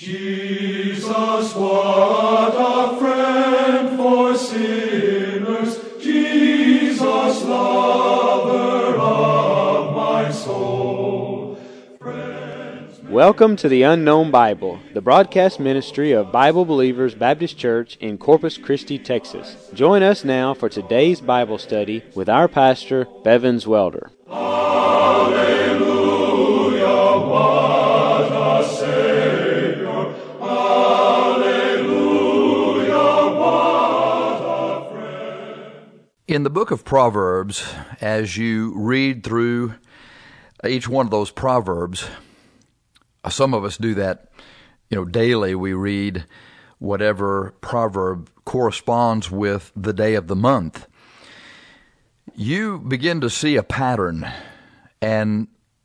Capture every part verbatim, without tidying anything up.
Jesus, what a friend for sinners, Jesus, lover of my soul. Friends, Welcome to the Unknown Bible, the broadcast ministry of Bible Believers Baptist Church in Corpus Christi, Texas. Join us now for today's Bible study with our pastor, Bevins Welder. Hallelujah, what a Savior, hallelujah, what a friend. In the book of Proverbs, as you read through each one of those proverbs, some of us do that, you know, daily. We read whatever proverb corresponds with the day of the month. You begin to see a pattern, and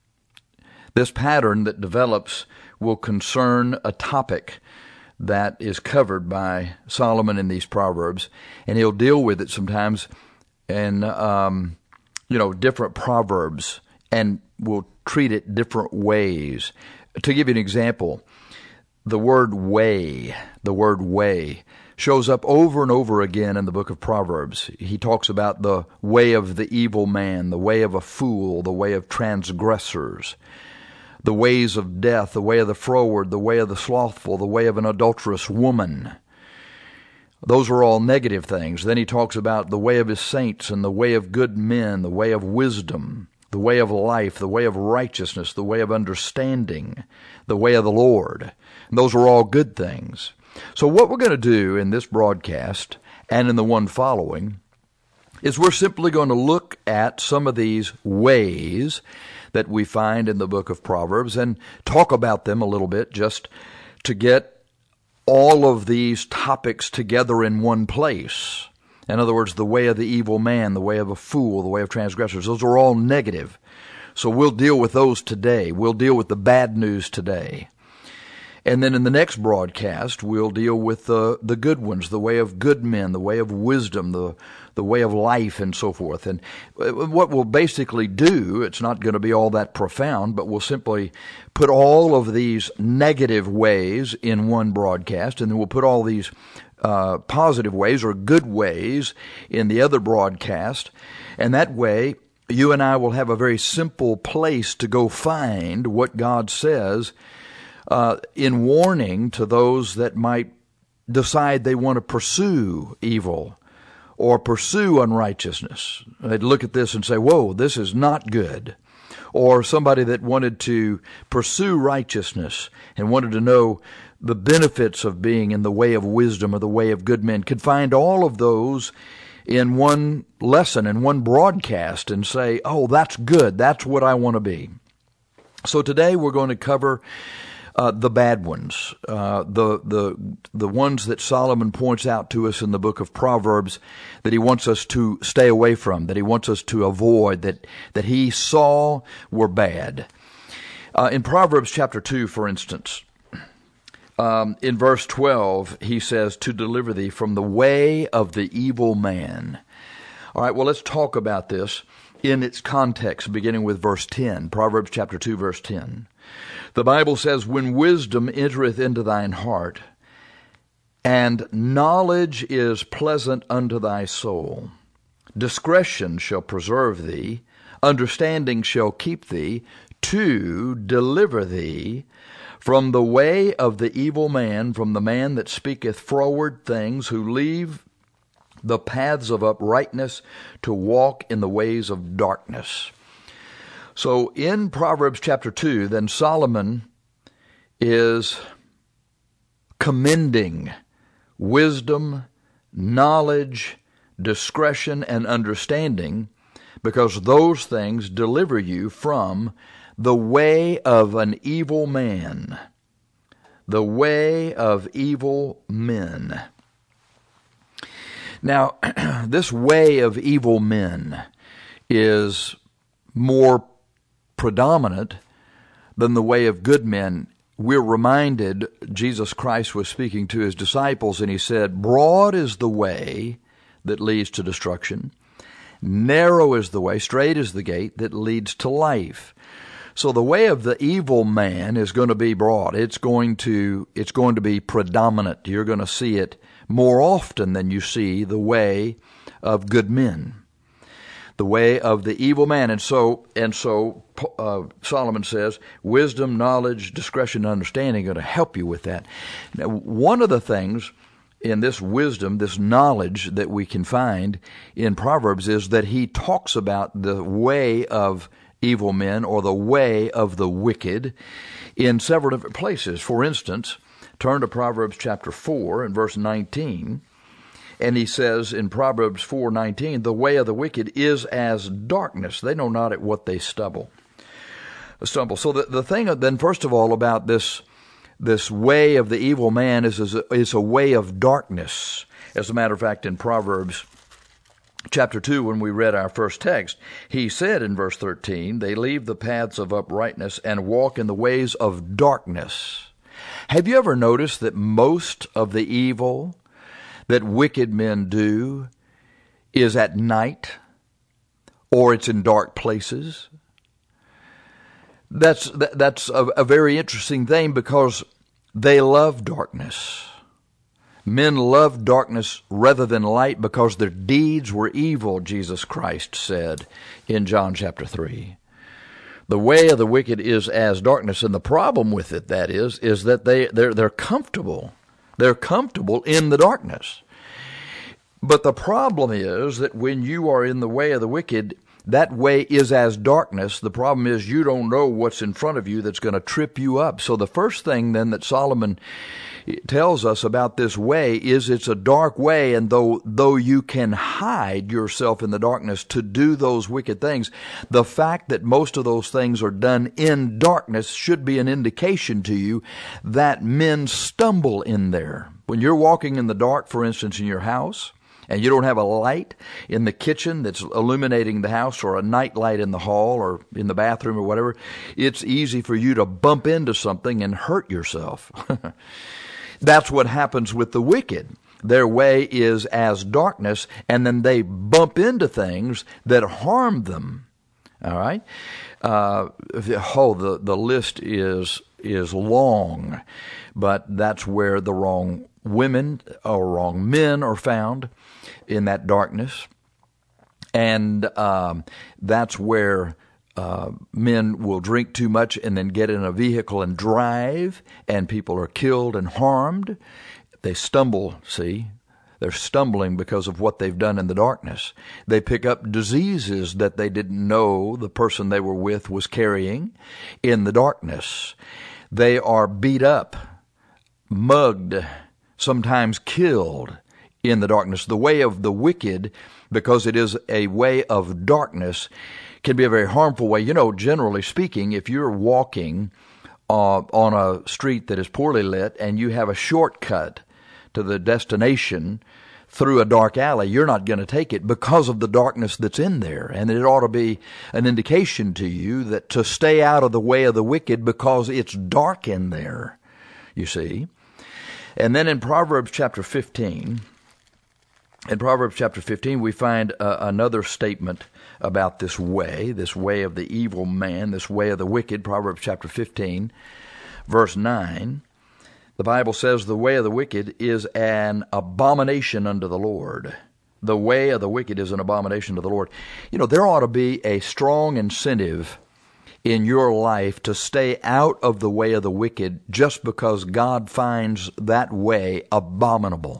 this pattern that develops will concern a topic that is covered by Solomon in these proverbs, and he'll deal with it sometimes in, um, you know, different proverbs, and will treat it different ways. To give you an example, the word way, the word way, shows up over and over again in the book of Proverbs. He talks about the way of the evil man, the way of a fool, the way of transgressors, the ways of death, the way of the froward, the way of the slothful, the way of an adulterous woman. Those are all negative things. Then he talks about the way of his saints and the way of good men, the way of wisdom, the way of life, the way of righteousness, the way of understanding, the way of the Lord. And those are all good things. So what we're going to do in this broadcast and in the one following is we're simply going to look at some of these ways that we find in the book of Proverbs and talk about them a little bit, just to get all of these topics together in one place. In other words, the way of the evil man, the way of a fool, the way of transgressors, those are all negative. So we'll deal with those today. We'll deal with the bad news today. And then in the next broadcast, we'll deal with the, the good ones, the way of good men, the way of wisdom, the, the way of life, and so forth. And what we'll basically do, it's not going to be all that profound, but we'll simply put all of these negative ways in one broadcast, and then we'll put all these uh, positive ways or good ways in the other broadcast. And that way, you and I will have a very simple place to go find what God says Uh, in warning to those that might decide they want to pursue evil or pursue unrighteousness. They'd look at this and say, whoa, this is not good. Or somebody that wanted to pursue righteousness and wanted to know the benefits of being in the way of wisdom or the way of good men could find all of those in one lesson, in one broadcast, and say, oh, that's good. That's what I want to be. So today we're going to cover Uh, the bad ones, uh, the the the ones that Solomon points out to us in the book of Proverbs that he wants us to stay away from, that he wants us to avoid, that that he saw were bad. Uh, in Proverbs chapter two, for instance, um, in verse twelve, he says, to deliver thee from the way of the evil man. All right, well, let's talk about this in its context, beginning with verse ten, Proverbs chapter two, verse ten. The Bible says, when wisdom entereth into thine heart, and knowledge is pleasant unto thy soul, discretion shall preserve thee, understanding shall keep thee, to deliver thee from the way of the evil man, from the man that speaketh froward things, who leave the paths of uprightness to walk in the ways of darkness. So in Proverbs chapter two, then Solomon is commending wisdom, knowledge, discretion, and understanding, because those things deliver you from the way of an evil man, the way of evil men. Now, this way of evil men is more predominant than the way of good men. We're reminded Jesus Christ was speaking to his disciples, and he said, broad is the way that leads to destruction. Narrow is the way, straight is the gate that leads to life. So the way of the evil man is going to be broad. It's going to, it's going to be predominant. You're going to see it more often than you see the way of good men. The way of the evil man. And so, and so uh, Solomon says, wisdom, knowledge, discretion, and understanding are going to help you with that. Now, one of the things in this wisdom, this knowledge that we can find in Proverbs is that he talks about the way of evil men or the way of the wicked in several different places. For instance, turn to Proverbs chapter four and verse nineteen. And he says in Proverbs four nineteen, the way of the wicked is as darkness. They know not at what they stumble. Stumble. So the, the thing then, first of all, about this this way of the evil man is, is, a, is a way of darkness. As a matter of fact, in Proverbs chapter two, when we read our first text, he said in verse thirteen, they leave the paths of uprightness and walk in the ways of darkness. Have you ever noticed that most of the evil that wicked men do is at night, or it's in dark places? That's that, that's a, a very interesting thing, because they love darkness. Men love darkness rather than light because their deeds were evil, Jesus Christ said in John chapter three. The way of the wicked is as darkness, and the problem with it, that is, is that they, they're, they're comfortable. They're comfortable in the darkness. But the problem is that when you are in the way of the wicked, that way is as darkness. The problem is you don't know what's in front of you that's going to trip you up. So the first thing then that Solomon tells us about this way is it's a dark way, and though though you can hide yourself in the darkness to do those wicked things, the fact that most of those things are done in darkness should be an indication to you that men stumble in there. When you're walking in the dark, for instance, in your house, and you don't have a light in the kitchen that's illuminating the house, or a night light in the hall or in the bathroom or whatever, it's easy for you to bump into something and hurt yourself. That's what happens with the wicked. Their way is as darkness, and then they bump into things that harm them. All right? Uh, oh, the, the list is is long, but that's where the wrong women or wrong men are found, in that darkness. And um, that's where uh, men will drink too much and then get in a vehicle and drive, and people are killed and harmed. They stumble, see? They're stumbling because of what they've done in the darkness. They pick up diseases that they didn't know the person they were with was carrying in the darkness. They are beat up, mugged, sometimes killed in the darkness. The way of the wicked, because it is a way of darkness, can be a very harmful way. You know, generally speaking, if you're walking uh, on a street that is poorly lit and you have a shortcut to the destination through a dark alley, you're not going to take it because of the darkness that's in there. And it ought to be an indication to you that to stay out of the way of the wicked because it's dark in there, you see. And then in Proverbs chapter fifteen, in Proverbs chapter fifteen, we find uh, another statement about this way, this way of the evil man, this way of the wicked. Proverbs chapter fifteen, verse nine, the Bible says, the way of the wicked is an abomination unto the Lord. The way of the wicked is an abomination to the Lord. You know, there ought to be a strong incentive in your life to stay out of the way of the wicked just because God finds that way abominable.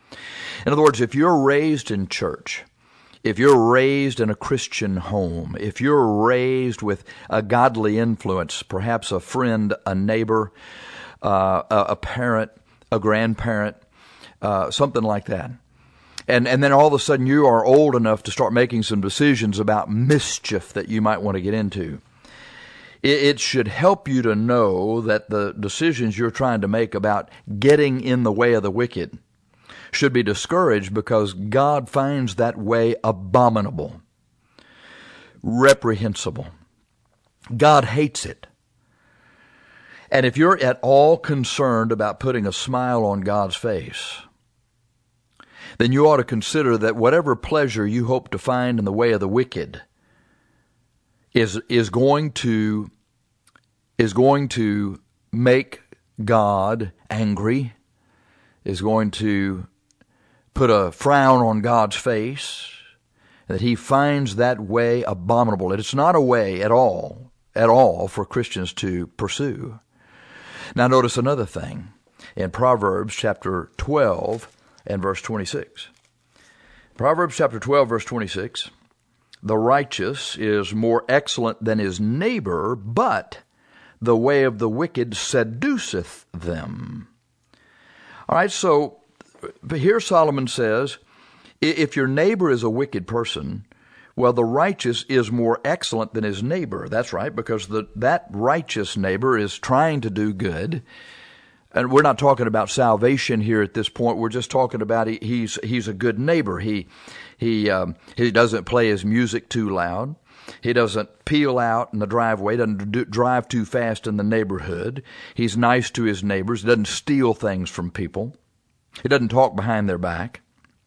In other words, if you're raised in church, if you're raised in a Christian home, if you're raised with a godly influence, perhaps a friend, a neighbor, uh, a, a parent, a grandparent, uh, something like that, and and then all of a sudden you are old enough to start making some decisions about mischief that you might want to get into, it should help you to know that the decisions you're trying to make about getting in the way of the wicked should be discouraged, because God finds that way abominable, reprehensible. God hates it. And if you're at all concerned about putting a smile on God's face, then you ought to consider that whatever pleasure you hope to find in the way of the wicked is is going to is going to make God angry, is going to put a frown on God's face, that he finds that way abominable. It's not a way at all, at all for Christians to pursue. Now notice another thing in Proverbs chapter twelve and verse twenty-six. Proverbs chapter twelve, verse twenty-six, the righteous is more excellent than his neighbor, but the way of the wicked seduceth them. All right, so here Solomon says, if your neighbor is a wicked person, well, the righteous is more excellent than his neighbor. That's right, because the, that righteous neighbor is trying to do good. And we're not talking about salvation here at this point. We're just talking about he, he's he's a good neighbor. He he um, he doesn't play his music too loud. He doesn't peel out in the driveway. Doesn't do, drive too fast in the neighborhood. He's nice to his neighbors. Doesn't steal things from people. He doesn't talk behind their back.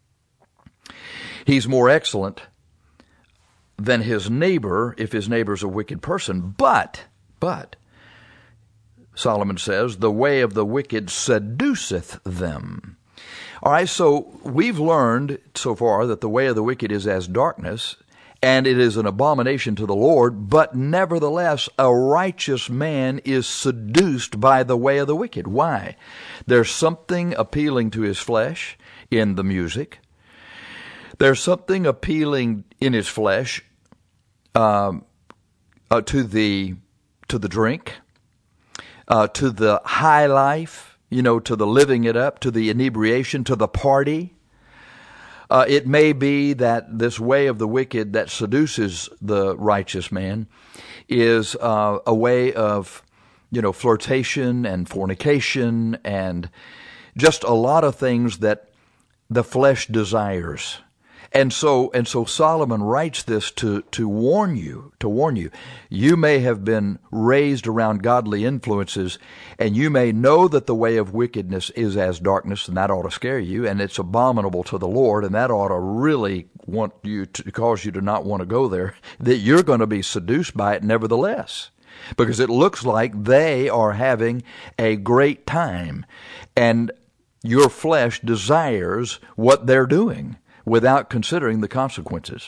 He's more excellent than his neighbor if his neighbor's a wicked person. But but. Solomon says, the way of the wicked seduceth them. All right, so we've learned so far that the way of the wicked is as darkness, and it is an abomination to the Lord, but nevertheless, a righteous man is seduced by the way of the wicked. Why? There's something appealing to his flesh in the music. There's something appealing in his flesh um, uh, to the to the drink. Uh, to the high life, you know, to the living it up, to the inebriation, to the party. Uh, it may be that this way of the wicked that seduces the righteous man is uh, a way of, you know, flirtation and fornication and just a lot of things that the flesh desires. And so, and so Solomon writes this to, to warn you, to warn you. You may have been raised around godly influences, and you may know that the way of wickedness is as darkness, and that ought to scare you, and it's abominable to the Lord, and that ought to really want you to cause you to not want to go there, that you're going to be seduced by it nevertheless, because it looks like they are having a great time, and your flesh desires what they're doing, without considering the consequences.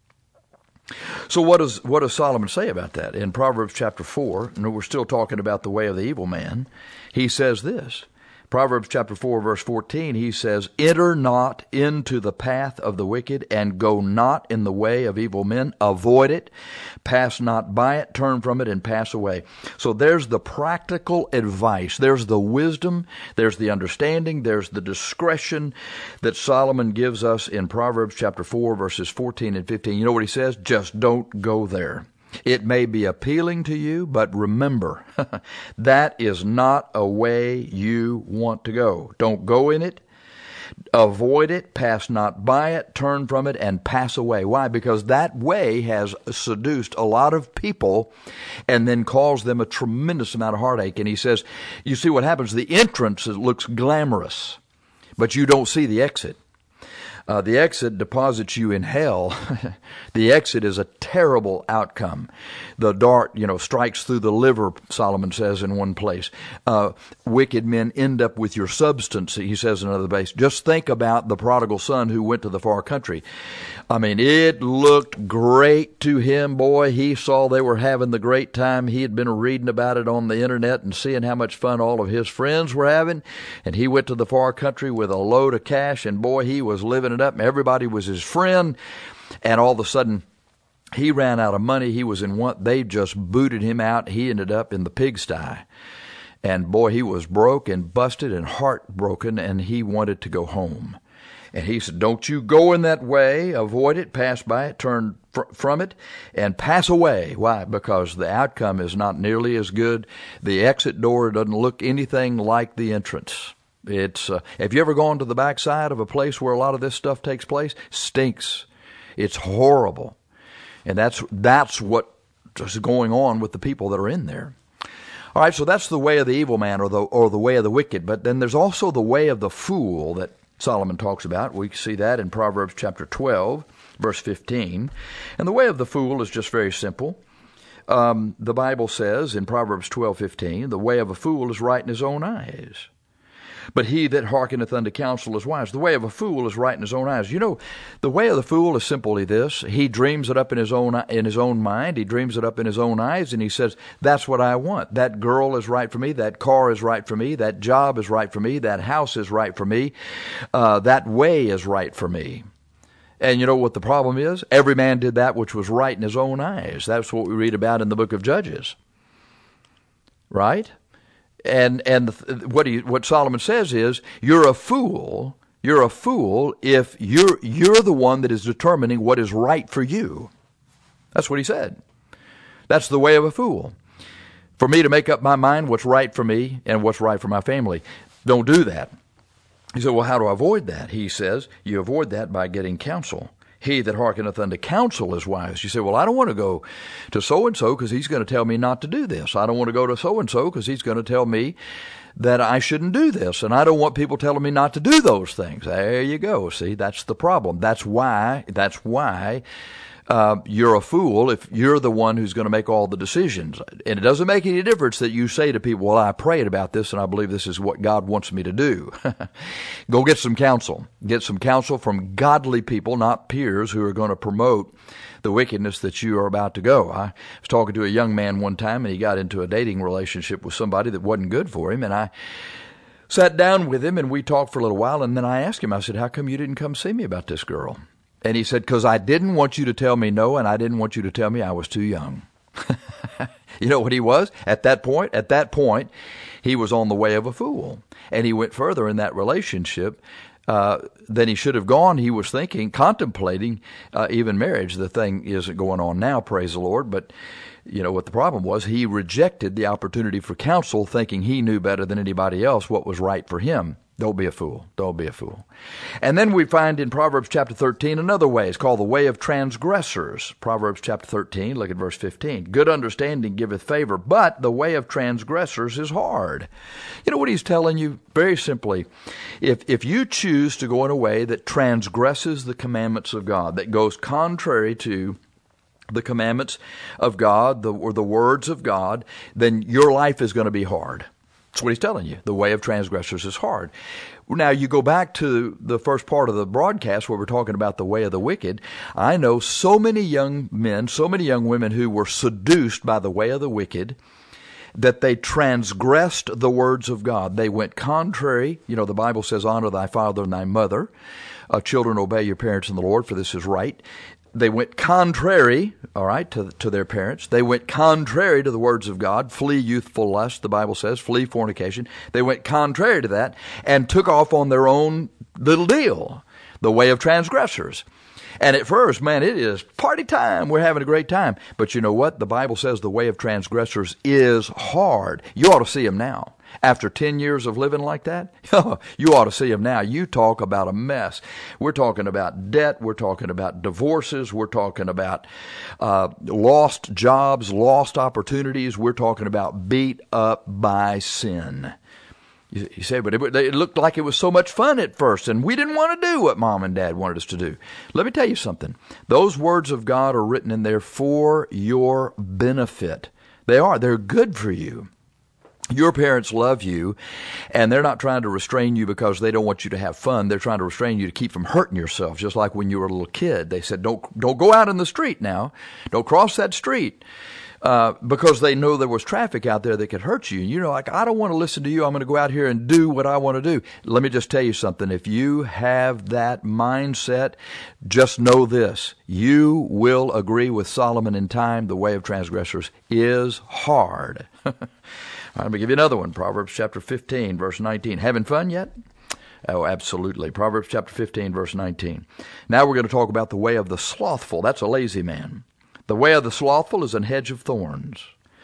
So what does what does Solomon say about that? In Proverbs chapter four, and we're still talking about the way of the evil man, he says this. Proverbs chapter four, verse fourteen, he says, enter not into the path of the wicked, and go not in the way of evil men. Avoid it, pass not by it, turn from it, and pass away. So there's the practical advice. There's the wisdom, there's the understanding, there's the discretion that Solomon gives us in Proverbs chapter four, verses fourteen and fifteen. You know what he says? Just don't go there. It may be appealing to you, but remember, that is not a way you want to go. Don't go in it. Avoid it. Pass not by it. Turn from it and pass away. Why? Because that way has seduced a lot of people and then caused them a tremendous amount of heartache. And he says, you see what happens? The entrance looks glamorous, but you don't see the exit. Uh, the exit deposits you in hell. The exit is a terrible outcome. The dart, you know, strikes through the liver, Solomon says in one place. Uh, wicked men end up with your substance, he says in another place. Just think about the prodigal son who went to the far country. I mean, it looked great to him, boy. He saw they were having the great time. He had been reading about it on the internet and seeing how much fun all of his friends were having. And he went to the far country with a load of cash, and boy, he was living it up. Everybody was his friend. And all of a sudden, he ran out of money. He was in one, they just booted him out. He ended up in the pigsty. And boy, he was broke and busted and heartbroken, and he wanted to go home. And he said, don't you go in that way. Avoid it, pass by it, turn fr- from it, and pass away. Why? Because the outcome is not nearly as good. The exit door doesn't look anything like the entrance. It's uh, have you ever gone to the backside of a place where a lot of this stuff takes place? Stinks. It's horrible. And that's that's what is going on with the people that are in there. All right, so that's the way of the evil man, or the or the way of the wicked. But then there's also the way of the fool that Solomon talks about. We see that in Proverbs chapter twelve, verse fifteen. And the way of the fool is just very simple. Um, the Bible says in Proverbs twelve fifteen, the way of a fool is right in his own eyes, but he that hearkeneth unto counsel is wise. The way of a fool is right in his own eyes. You know, the way of the fool is simply this. He dreams it up in his own in his own mind. He dreams it up in his own eyes, and he says, that's what I want. That girl is right for me. That car is right for me. That job is right for me. That house is right for me. Uh, that way is right for me. And you know what the problem is? Every man did that which was right in his own eyes. That's what we read about in the book of Judges. Right? And and what he, what Solomon says is, you're a fool. You're a fool if you're you're the one that is determining what is right for you. That's what he said. That's the way of a fool. For me to make up my mind what's right for me and what's right for my family. Don't do that. He said, well, how do I avoid that? He says, you avoid that by getting counsel. He that hearkeneth unto counsel is wise. You say, well, I don't want to go to so-and-so because he's going to tell me not to do this. I don't want to go to so-and-so because he's going to tell me that I shouldn't do this. And I don't want people telling me not to do those things. There you go. See, that's the problem. That's why, that's why uh, you're a fool if you're the one who's going to make all the decisions. And it doesn't make any difference that you say to people, well, I prayed about this and I believe this is what God wants me to do. Go get some counsel. Get some counsel from godly people, not peers who are going to promote the wickedness that you are about to go. I was talking to a young man one time, and he got into a dating relationship with somebody that wasn't good for him, and I sat down with him, and we talked for a little while, and then I asked him, I said, how come you didn't come see me about this girl? And he said, because I didn't want you to tell me no, and I didn't want you to tell me I was too young. You know what he was? At that point, at that point, he was on the way of a fool. And he went further in that relationship uh, than he should have gone. He was thinking, contemplating uh, even marriage. The thing isn't going on now, praise the Lord. But you know what the problem was? He rejected the opportunity for counsel, thinking he knew better than anybody else what was right for him. Don't be a fool. Don't be a fool. And then we find in Proverbs chapter thirteen another way. It's called the way of transgressors. Proverbs chapter thirteen, look at verse fifteen. Good understanding giveth favor, but the way of transgressors is hard. You know what he's telling you? Very simply, if if you choose to go in a way that transgresses the commandments of God, that goes contrary to the commandments of God, the, or the words of God, then your life is going to be hard. That's what he's telling you. The way of transgressors is hard. Now, you go back to the first part of the broadcast where we're talking about the way of the wicked. I know so many young men, so many young women who were seduced by the way of the wicked that they transgressed the words of God. They went contrary. You know, the Bible says, honor thy father and thy mother. Uh, children, obey your parents in the Lord, for this is right. They went contrary, all right, to, to their parents. They went contrary to the words of God. Flee youthful lust, the Bible says. Flee fornication. They went contrary to that and took off on their own little deal, the way of transgressors. And at first, man, it is party time. We're having a great time. But you know what? The Bible says the way of transgressors is hard. You ought to see them now. After ten years of living like that, you ought to see them now. You talk about a mess. We're talking about debt. We're talking about divorces. We're talking about uh, lost jobs, lost opportunities. We're talking about beat up by sin. You, you say, but it, it looked like it was so much fun at first, and we didn't want to do what Mom and Dad wanted us to do. Let me tell you something. Those words of God are written in there for your benefit. They are. They're good for you. Your parents love you, and they're not trying to restrain you because they don't want you to have fun. They're trying to restrain you to keep from hurting yourself, just like when you were a little kid. They said, don't don't go out in the street now. Don't cross that street, uh, because they know there was traffic out there that could hurt you. You know, like, I don't want to listen to you. I'm going to go out here and do what I want to do. Let me just tell you something. If you have that mindset, just know this. You will agree with Solomon in time. The way of transgressors is hard. I'm going to give you another one. Proverbs chapter fifteen, verse nineteen. Having fun yet? Oh, absolutely. Proverbs chapter fifteen, verse nineteen. Now we're going to talk about the way of the slothful. That's a lazy man. The way of the slothful is an hedge of thorns.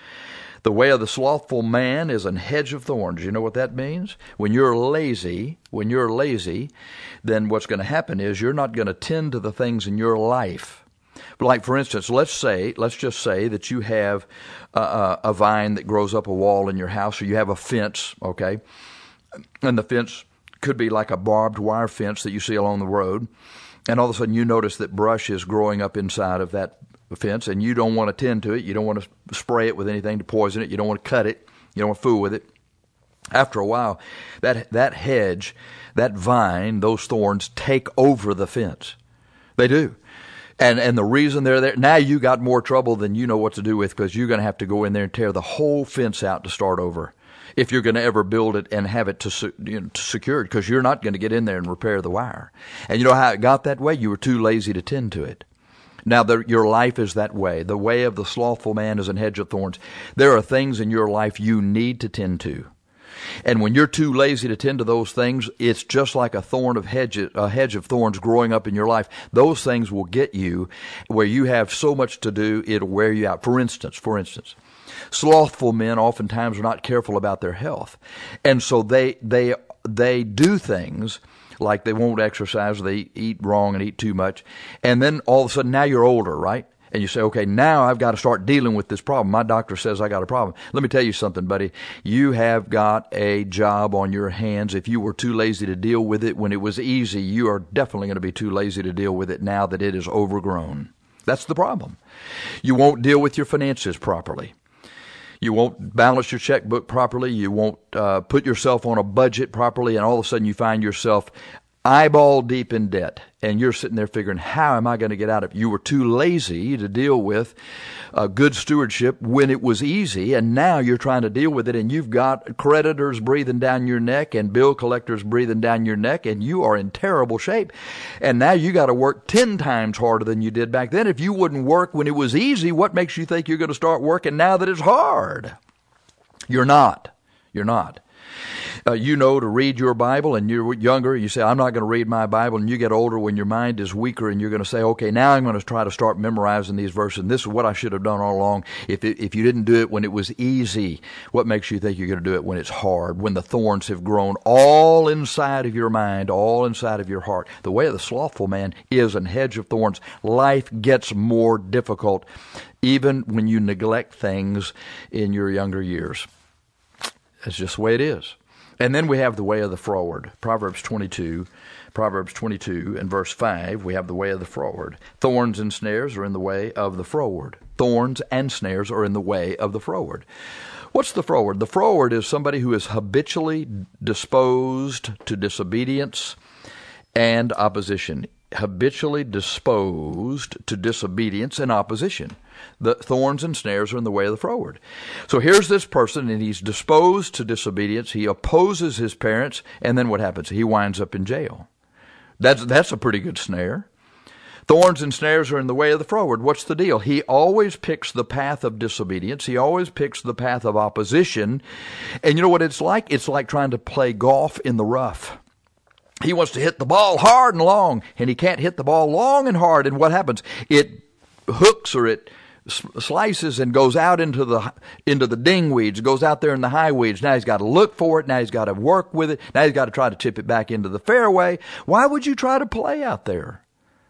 The way of the slothful man is an hedge of thorns. You know what that means? When you're lazy, when you're lazy, then what's going to happen is you're not going to tend to the things in your life. But like, for instance, let's say, let's just say that you have a, a vine that grows up a wall in your house, or you have a fence, okay? And the fence could be like a barbed wire fence that you see along the road. and all of a sudden you notice that brush is growing up inside of that fence, and you don't want to tend to it. You don't want to spray it with anything to poison it. You don't want to cut it. You don't want to fool with it. After a while, that that hedge, that vine, those thorns take over the fence. They do. And and the reason they're there, now you got more trouble than you know what to do with, because you're going to have to go in there and tear the whole fence out to start over if you're going to ever build it and have it to, you know, to secured, because you're not going to get in there and repair the wire. And you know how it got that way? You were too lazy to tend to it. Now, the, your life is that way. The way of the slothful man is an hedge of thorns. There are things in your life you need to tend to. And when you're too lazy to tend to those things, it's just like a thorn of hedge, a hedge of thorns growing up in your life. Those things will get you where you have so much to do, it'll wear you out. For instance, for instance, slothful men oftentimes are not careful about their health. And so they they they do things like they won't exercise, they eat wrong and eat too much. And then all of a sudden now you're older, right? And you say, okay, now I've got to start dealing with this problem. My doctor says I got a problem. Let me tell you something, buddy. You have got a job on your hands. If you were too lazy to deal with it when it was easy, you are definitely going to be too lazy to deal with it now that it is overgrown. That's the problem. You won't deal with your finances properly. You won't balance your checkbook properly. You won't uh, put yourself on a budget properly, and all of a sudden you find yourself eyeball deep in debt, and you're sitting there figuring, how am I going to get out of it? You were too lazy to deal with uh, good stewardship when it was easy, and now you're trying to deal with it, and you've got creditors breathing down your neck and bill collectors breathing down your neck, and you are in terrible shape. And now you got to work ten times harder than you did back then. If you wouldn't work when it was easy, what makes you think you're going to start working now that it's hard? You're not. You're not. Uh, you know to read your Bible, and you're younger, you say, I'm not going to read my Bible, and you get older when your mind is weaker, and you're going to say, okay, now I'm going to try to start memorizing these verses, and this is what I should have done all along. If it, if you didn't do it when it was easy, what makes you think you're going to do it when it's hard, when the thorns have grown all inside of your mind, all inside of your heart? The way of the slothful man is an hedge of thorns. Life gets more difficult even when you neglect things in your younger years. That's just the way it is. And then we have the way of the froward. Proverbs twenty-two, Proverbs twenty-two and verse five, we have the way of the froward. Thorns and snares are in the way of the froward. Thorns and snares are in the way of the froward. What's the froward? The froward is somebody who is habitually disposed to disobedience and opposition. Habitually disposed to disobedience and opposition. The thorns and snares are in the way of the froward. So here's this person, and he's disposed to disobedience. He opposes his parents, and then what happens? He winds up in jail. That's that's a pretty good snare. Thorns and snares are in the way of the froward. What's the deal? He always picks the path of disobedience. He always picks the path of opposition. And you know what it's like? It's like trying to play golf in the rough. He wants to hit the ball hard and long, and he can't hit the ball long and hard. And what happens? It hooks or it slices and goes out into the into the dingweeds, goes out there in the high weeds. Now he's got to look for it. Now he's got to work with it. Now he's got to try to tip it back into the fairway. Why would you try to play out there?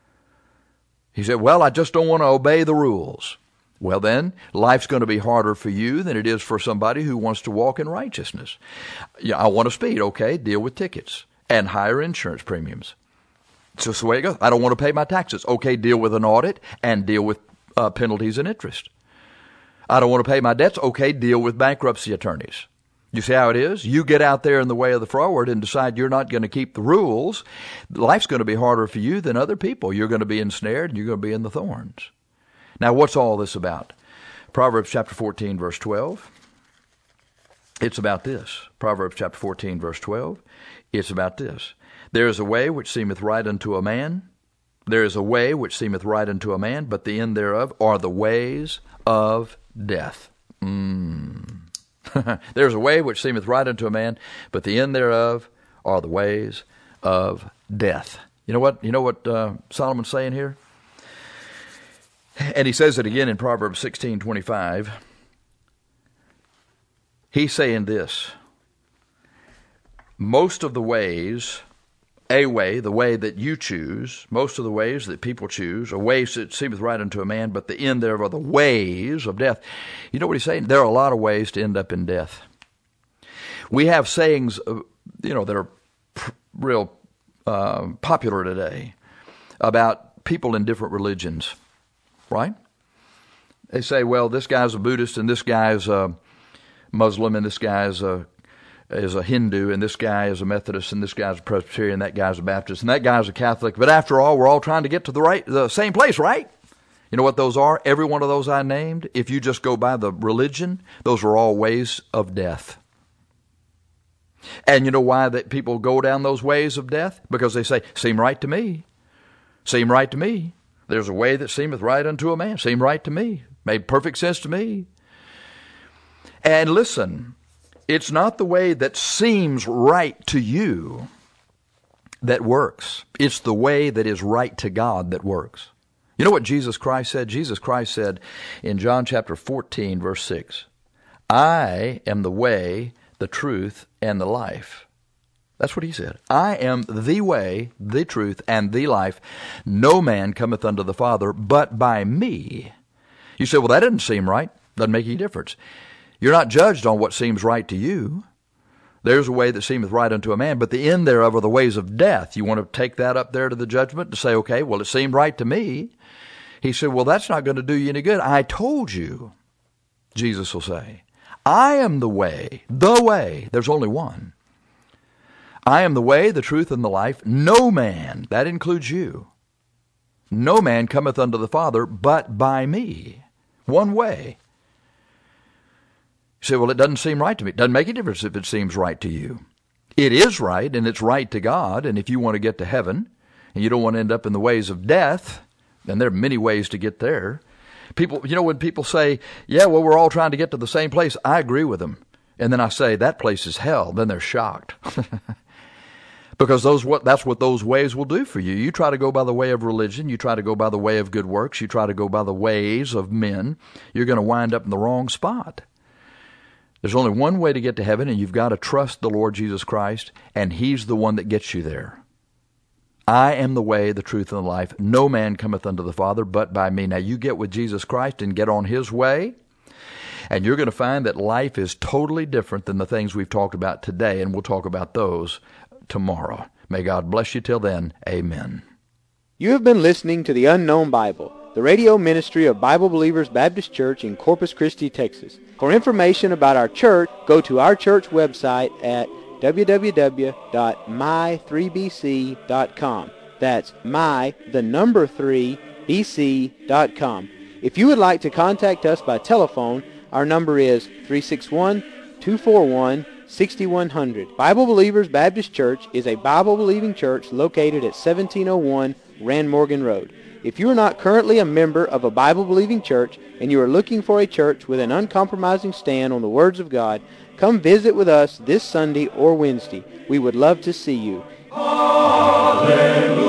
He said, well, I just don't want to obey the rules. Well, then, life's going to be harder for you than it is for somebody who wants to walk in righteousness. Yeah, I want to speed. Okay, deal with tickets and higher insurance premiums. It's just the way it goes. I don't want to pay my taxes. Okay, deal with an audit and deal with uh, penalties and interest. I don't want to pay my debts. Okay, deal with bankruptcy attorneys. You see how it is? You get out there in the way of the froward and decide you're not going to keep the rules. Life's going to be harder for you than other people. You're going to be ensnared and you're going to be in the thorns. Now, what's all this about? Proverbs chapter fourteen, verse twelve. It's about this. Proverbs chapter fourteen, verse twelve. It's about this. There is a way which seemeth right unto a man. There is a way which seemeth right unto a man, but the end thereof are the ways of death. Mm. There's a way which seemeth right unto a man, but the end thereof are the ways of death. You know what? You know what uh, Solomon's saying here? And he says it again in Proverbs sixteen twenty-five. He's saying this. Most of the ways, a way, the way that you choose, most of the ways that people choose, are ways that seemeth right unto a man, but the end thereof are the ways of death. You know what he's saying? There are a lot of ways to end up in death. We have sayings, uh, you know, that are pr- real uh, popular today. about people in different religions, right? They say, well, this guy's a Buddhist and this guy's a Muslim and this guy's a is a Hindu and this guy is a Methodist and this guy's a Presbyterian, that guy's a Baptist and that guy's a Catholic. But after all, we're all trying to get to the right, the same place, right? You know what those are? Every one of those I named, if you just go by the religion, those are all ways of death. And you know why that people go down those ways of death? Because they say, seem right to me. Seem right to me. There's a way that seemeth right unto a man. Seem right to me. Made perfect sense to me. And listen, it's not the way that seems right to you that works. It's the way that is right to God that works. You know what Jesus Christ said? Jesus Christ said in John chapter fourteen, verse six, I am the way, the truth, and the life. That's what he said. I am the way, the truth, and the life. No man cometh unto the Father but by me. You say, well, that doesn't seem right. Doesn't make any difference. You're not judged on what seems right to you. There's a way that seemeth right unto a man, but the end thereof are the ways of death. You want to take that up there to the judgment to say, okay, well, it seemed right to me. He said, well, that's not going to do you any good. I told you, Jesus will say. I am the way, the way. There's only one. I am the way, the truth, and the life. No man, that includes you, no man cometh unto the Father but by me. One way. You say, well, it doesn't seem right to me. It doesn't make any difference if it seems right to you. It is right, and it's right to God, and if you want to get to heaven, and you don't want to end up in the ways of death, and there are many ways to get there. People, you know, when people say, yeah, well, we're all trying to get to the same place, I agree with them. And then I say, that place is hell. Then they're shocked. Because those what that's what those ways will do for you. You try to go by the way of religion. You try to go by the way of good works. You try to go by the ways of men. You're going to wind up in the wrong spot. There's only one way to get to heaven, and you've got to trust the Lord Jesus Christ, and He's the one that gets you there. I am the way, the truth, and the life. No man cometh unto the Father but by me. Now you get with Jesus Christ and get on His way, and you're going to find that life is totally different than the things we've talked about today, and we'll talk about those tomorrow. May God bless you till then. Amen. You have been listening to The Unknown Bible, the radio ministry of Bible Believers Baptist Church in Corpus Christi, Texas. For information about our church, go to our church website at w w w dot my three b c dot com. That's my, the number three, b c dot com. If you would like to contact us by telephone, our number is three six one, two four one, six one zero zero. Bible Believers Baptist Church is a Bible-believing church located at seventeen oh one Rand Morgan Road. If you are not currently a member of a Bible-believing church and you are looking for a church with an uncompromising stand on the words of God, come visit with us this Sunday or Wednesday. We would love to see you. Hallelujah.